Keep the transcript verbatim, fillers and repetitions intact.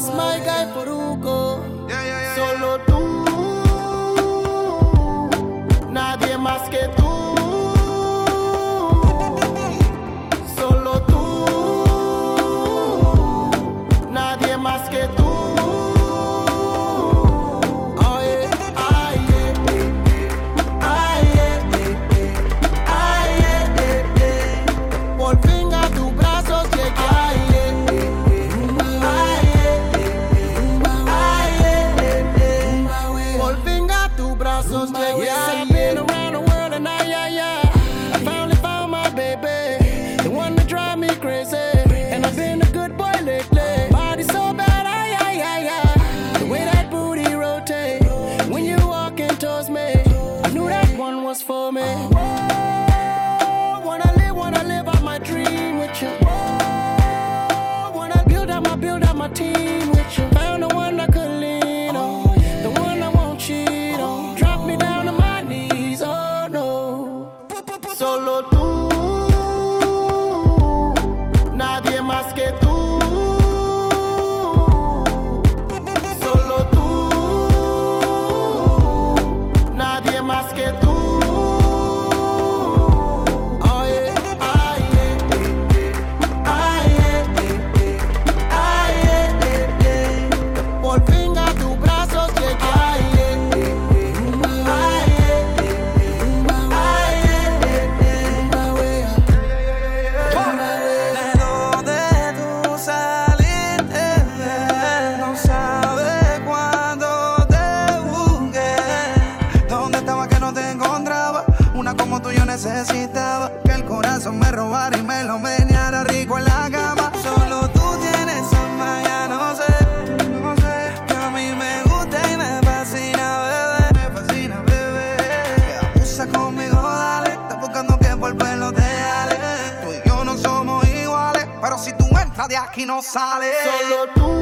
my guy Poruco. Yeah, yeah, yeah, Solo tú, nadie más que tú. Solo tú, nadie más que tú. Ay, ay, ay, ay, por fin a tus brazos llegué. Yeah, I've been around the world and I, yeah, yeah. I finally found my baby, the one that drive me crazy. And I've been a good boy lately. Body so bad, I, I, I, I. The way that booty rotate when you walking towards me, I knew that one was for me. Whoa, wanna live, wanna live out my dream with you. Whoa, wanna build up my, build up my team with you. Found the one I could lean on, the one I won't cheat on. Drop me down to my knees, oh no. Solo tú, nadie más que tú. Solo tú, nadie más que tú. Ay, ay, ay, ay, por fin a tus brazos llegué. Necesitaba que el corazón me robara y me lo meneara rico en la cama. Solo tú tienes esa magia, no sé, no sé. Que a mí me gusta y me fascina, bebé. Me fascina, bebé. Abusa conmigo, dale. Estás buscando que por pelo te jale. Tú y yo no somos iguales, pero si tú entras de aquí no sales. Solo tú,